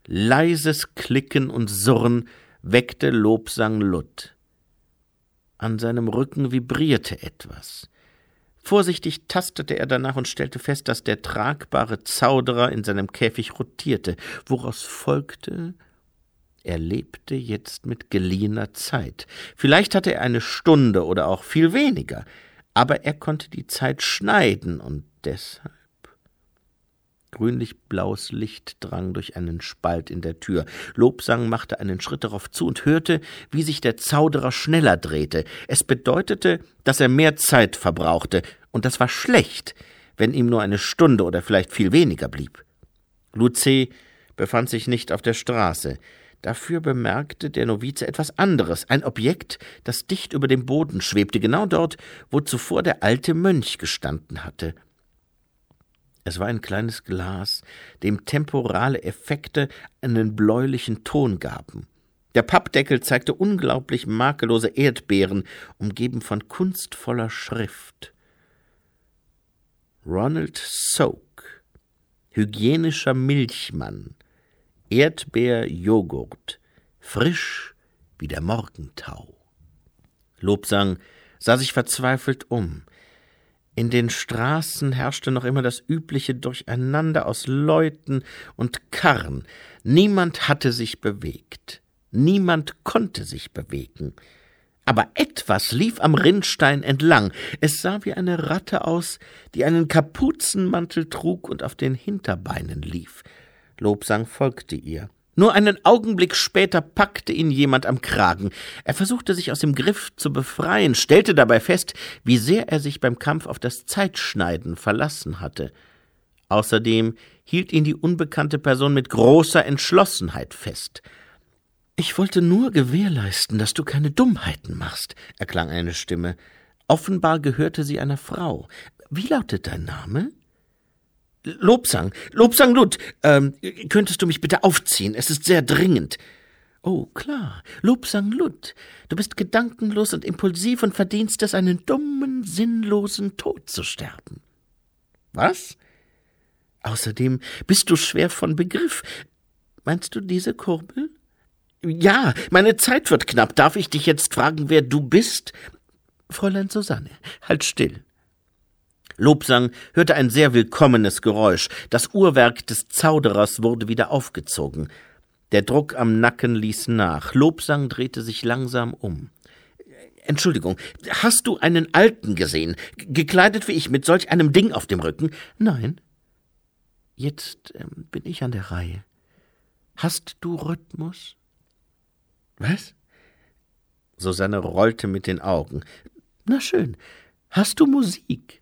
Leises Klicken und Surren weckte Lobsang Lutt. An seinem Rücken vibrierte etwas. Vorsichtig tastete er danach und stellte fest, dass der tragbare Zauderer in seinem Käfig rotierte, woraus folgte, er lebte jetzt mit geliehener Zeit. Vielleicht hatte er eine Stunde oder auch viel weniger, aber er konnte die Zeit schneiden und deshalb. Grünlich-blaues Licht drang durch einen Spalt in der Tür. Lobsang machte einen Schritt darauf zu und hörte, wie sich der Zauderer schneller drehte. Es bedeutete, dass er mehr Zeit verbrauchte, und das war schlecht, wenn ihm nur eine Stunde oder vielleicht viel weniger blieb. Lucé befand sich nicht auf der Straße. Dafür bemerkte der Novize etwas anderes, ein Objekt, das dicht über dem Boden schwebte, genau dort, wo zuvor der alte Mönch gestanden hatte. Es war ein kleines Glas, dem temporale Effekte einen bläulichen Ton gaben. Der Pappdeckel zeigte unglaublich makellose Erdbeeren, umgeben von kunstvoller Schrift. Ronald Soak, hygienischer Milchmann, Erdbeerjoghurt, frisch wie der Morgentau. Lobsang sah sich verzweifelt um. In den Straßen herrschte noch immer das übliche Durcheinander aus Leuten und Karren. Niemand hatte sich bewegt. Niemand konnte sich bewegen. Aber etwas lief am Rinnstein entlang. Es sah wie eine Ratte aus, die einen Kapuzenmantel trug und auf den Hinterbeinen lief. Lobsang folgte ihr. Nur einen Augenblick später packte ihn jemand am Kragen. Er versuchte, sich aus dem Griff zu befreien, stellte dabei fest, wie sehr er sich beim Kampf auf das Zeitschneiden verlassen hatte. Außerdem hielt ihn die unbekannte Person mit großer Entschlossenheit fest. »Ich wollte nur gewährleisten, dass du keine Dummheiten machst«, erklang eine Stimme. Offenbar gehörte sie einer Frau. »Wie lautet dein Name?« »Lobsang Lutt, könntest du mich bitte aufziehen? Es ist sehr dringend.« »Oh, klar, Lobsang Lutt, du bist gedankenlos und impulsiv und verdienst es, einen dummen, sinnlosen Tod zu sterben.« »Was?« »Außerdem bist du schwer von Begriff. Meinst du diese Kurbel?« »Ja, meine Zeit wird knapp. Darf ich dich jetzt fragen, wer du bist?« »Fräulein Susanne, halt still.« Lobsang hörte ein sehr willkommenes Geräusch. Das Uhrwerk des Zauderers wurde wieder aufgezogen. Der Druck am Nacken ließ nach. Lobsang drehte sich langsam um. »Entschuldigung, hast du einen Alten gesehen, gekleidet wie ich, mit solch einem Ding auf dem Rücken?« »Nein.« »Jetzt bin ich an der Reihe. Hast du Rhythmus?« »Was?« Susanne rollte mit den Augen. »Na schön. Hast du Musik?«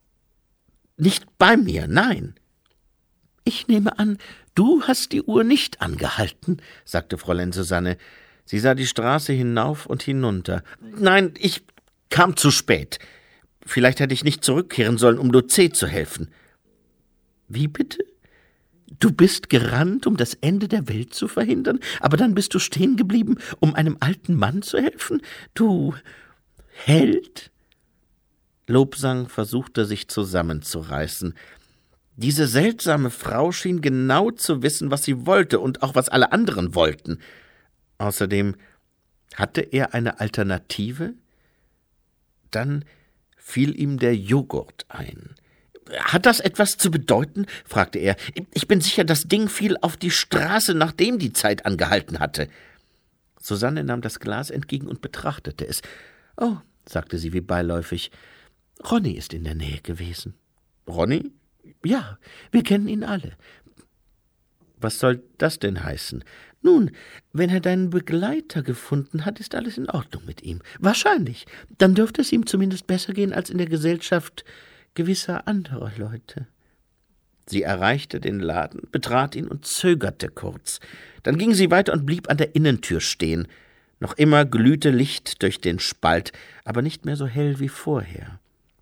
»Nicht bei mir, nein.« »Ich nehme an, du hast die Uhr nicht angehalten«, sagte Fräulein Susanne. Sie sah die Straße hinauf und hinunter. »Nein, ich kam zu spät. Vielleicht hätte ich nicht zurückkehren sollen, um Lucé zu helfen.« »Wie bitte? Du bist gerannt, um das Ende der Welt zu verhindern, aber dann bist du stehen geblieben, um einem alten Mann zu helfen? Du Held?« Lobsang versuchte, sich zusammenzureißen. Diese seltsame Frau schien genau zu wissen, was sie wollte und auch was alle anderen wollten. Außerdem hatte er eine Alternative? Dann fiel ihm der Joghurt ein. »Hat das etwas zu bedeuten?« fragte er. »Ich bin sicher, das Ding fiel auf die Straße, nachdem die Zeit angehalten hatte.« Susanne nahm das Glas entgegen und betrachtete es. »Oh«, sagte sie wie beiläufig, »Ronny ist in der Nähe gewesen.« »Ronny?« »Ja, wir kennen ihn alle.« »Was soll das denn heißen?« »Nun, wenn er deinen Begleiter gefunden hat, ist alles in Ordnung mit ihm. Wahrscheinlich. Dann dürfte es ihm zumindest besser gehen als in der Gesellschaft gewisser anderer Leute.« Sie erreichte den Laden, betrat ihn und zögerte kurz. Dann ging sie weiter und blieb an der Innentür stehen. Noch immer glühte Licht durch den Spalt, aber nicht mehr so hell wie vorher.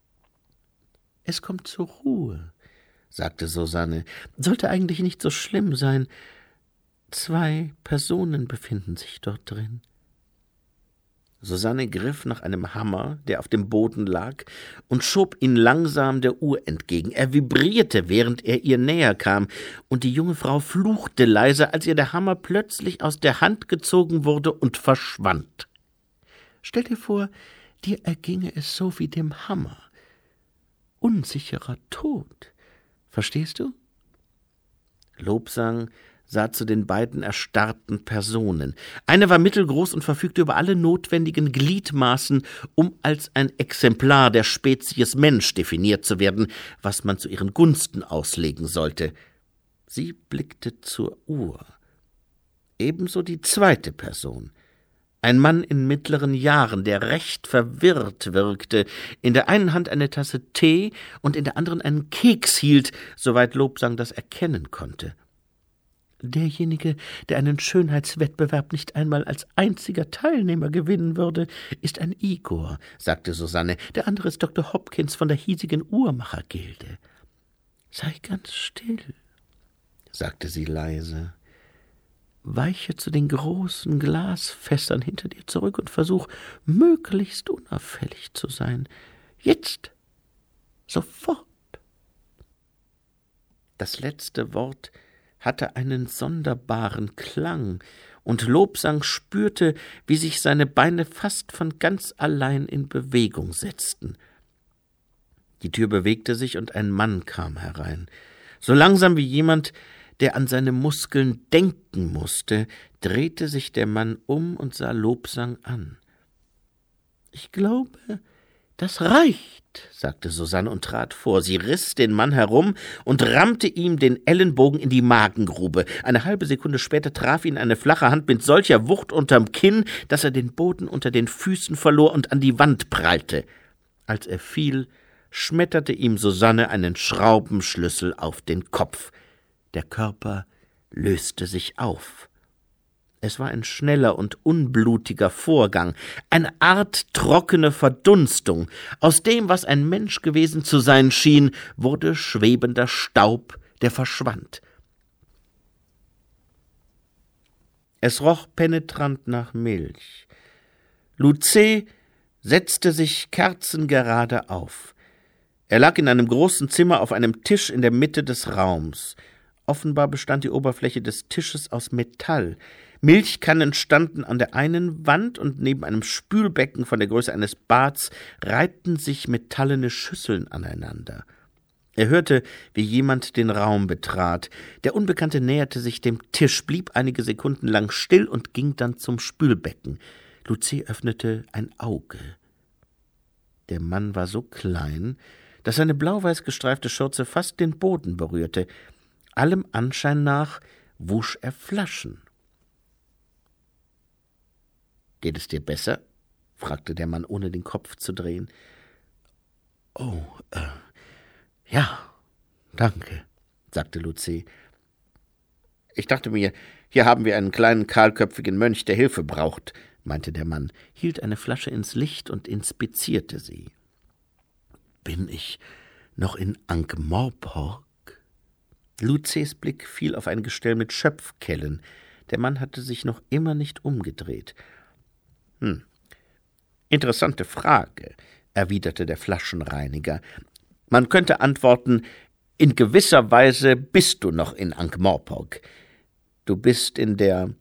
»Es kommt zur Ruhe«, sagte Susanne. »Sollte eigentlich nicht so schlimm sein. 2 Personen befinden sich dort drin.« Susanne griff nach einem Hammer, der auf dem Boden lag, und schob ihn langsam der Uhr entgegen. Er vibrierte, während er ihr näher kam, und die junge Frau fluchte leise, als ihr der Hammer plötzlich aus der Hand gezogen wurde und verschwand. »Stell dir vor, dir erginge es so wie dem Hammer. Unsicherer Tod. Verstehst du?« Lobsang sah zu den beiden erstarrten Personen. Eine war mittelgroß und verfügte über alle notwendigen Gliedmaßen, um als ein Exemplar der Spezies Mensch definiert zu werden, was man zu ihren Gunsten auslegen sollte. Sie blickte zur Uhr. Ebenso die zweite Person. Ein Mann in mittleren Jahren, der recht verwirrt wirkte, in der einen Hand eine Tasse Tee und in der anderen einen Keks hielt, soweit Lobsang das erkennen konnte. »Derjenige, der einen Schönheitswettbewerb nicht einmal als einziger Teilnehmer gewinnen würde, ist ein Igor«, sagte Susanne. »Der andere ist Dr. Hopkins von der hiesigen Uhrmachergilde.« »Sei ganz still«, sagte sie leise. »Weiche zu den großen Glasfässern hinter dir zurück und versuch, möglichst unauffällig zu sein. Jetzt! Sofort!« Das letzte Wort hatte einen sonderbaren Klang, und Lobsang spürte, wie sich seine Beine fast von ganz allein in Bewegung setzten. Die Tür bewegte sich, und ein Mann kam herein. So langsam wie jemand, der an seine Muskeln denken musste, drehte sich der Mann um und sah Lobsang an. »Ich glaube, das reicht«, sagte Susanne und trat vor. Sie riss den Mann herum und rammte ihm den Ellenbogen in die Magengrube. Eine halbe Sekunde später traf ihn eine flache Hand mit solcher Wucht unterm Kinn, dass er den Boden unter den Füßen verlor und an die Wand prallte. Als er fiel, schmetterte ihm Susanne einen Schraubenschlüssel auf den Kopf. Der Körper löste sich auf. Es war ein schneller und unblutiger Vorgang, eine Art trockene Verdunstung. Aus dem, was ein Mensch gewesen zu sein schien, wurde schwebender Staub, der verschwand. Es roch penetrant nach Milch. Lucé setzte sich kerzengerade auf. Er lag in einem großen Zimmer auf einem Tisch in der Mitte des Raums. Offenbar bestand die Oberfläche des Tisches aus Metall. Milchkannen standen an der einen Wand, und neben einem Spülbecken von der Größe eines Bads reihten sich metallene Schüsseln aneinander. Er hörte, wie jemand den Raum betrat. Der Unbekannte näherte sich dem Tisch, blieb einige Sekunden lang still und ging dann zum Spülbecken. Lucé öffnete ein Auge. Der Mann war so klein, dass seine blau-weiß gestreifte Schürze fast den Boden berührte. Allem Anschein nach wusch er Flaschen. »Geht es dir besser?« fragte der Mann, ohne den Kopf zu drehen. »Oh, ja, danke«, sagte Lucé. »Ich dachte mir, hier haben wir einen kleinen, kahlköpfigen Mönch, der Hilfe braucht«, meinte der Mann, hielt eine Flasche ins Licht und inspizierte sie. »Bin ich noch in Ankh-Morpork?« Lucés Blick fiel auf ein Gestell mit Schöpfkellen. Der Mann hatte sich noch immer nicht umgedreht. »Interessante Frage«, erwiderte der Flaschenreiniger. »Man könnte antworten, in gewisser Weise bist du noch in Ankh-Morpork. Du bist in der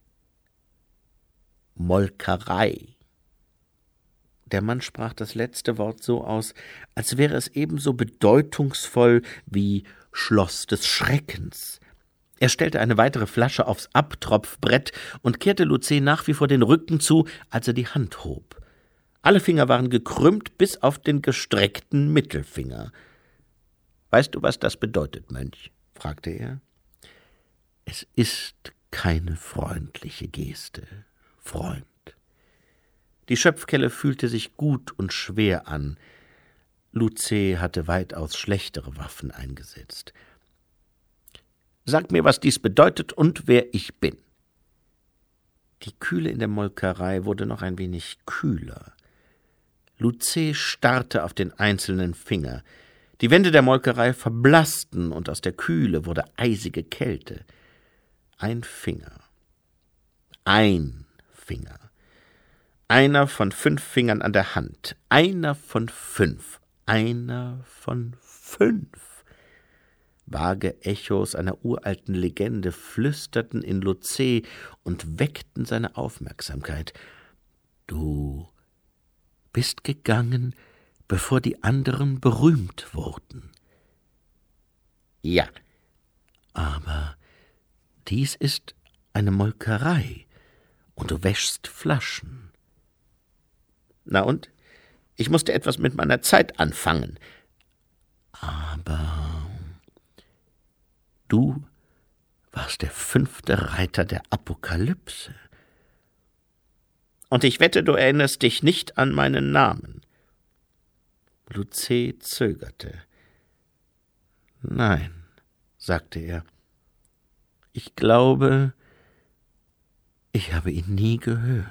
Molkerei.« Der Mann sprach das letzte Wort so aus, als wäre es ebenso bedeutungsvoll wie Schloss des Schreckens. Er stellte eine weitere Flasche aufs Abtropfbrett und kehrte Lucé nach wie vor den Rücken zu, als er die Hand hob. Alle Finger waren gekrümmt bis auf den gestreckten Mittelfinger. »Weißt du, was das bedeutet, Mönch?« fragte er. »Es ist keine freundliche Geste, Freund.« Die Schöpfkelle fühlte sich gut und schwer an. Lucé hatte weitaus schlechtere Waffen eingesetzt. »Sag mir, was dies bedeutet und wer ich bin.« Die Kühle in der Molkerei wurde noch ein wenig kühler. Lucé starrte auf den einzelnen Finger. Die Wände der Molkerei verblassten, und aus der Kühle wurde eisige Einer von 5 Fingern an der Hand. Einer von 5. Einer von 5. Vage Echos einer uralten Legende flüsterten in Lucé und weckten seine Aufmerksamkeit. Du bist gegangen, bevor die anderen berühmt wurden. Ja, aber dies ist eine Molkerei, und du wäschst Flaschen. Na und? Ich musste etwas mit meiner Zeit anfangen. Aber du warst der 5. Reiter der Apokalypse. Und ich wette, du erinnerst dich nicht an meinen Namen. Lucé zögerte. Nein, sagte er. Ich glaube, ich habe ihn nie gehört.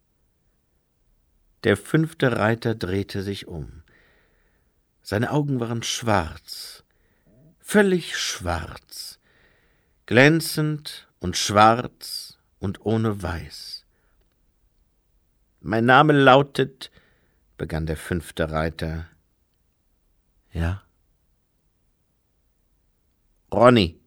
Der 5. Reiter drehte sich um. Seine Augen waren schwarz, völlig schwarz, glänzend und schwarz und ohne Weiß. Mein Name lautet, begann der 5. Reiter. Ja? Ronny.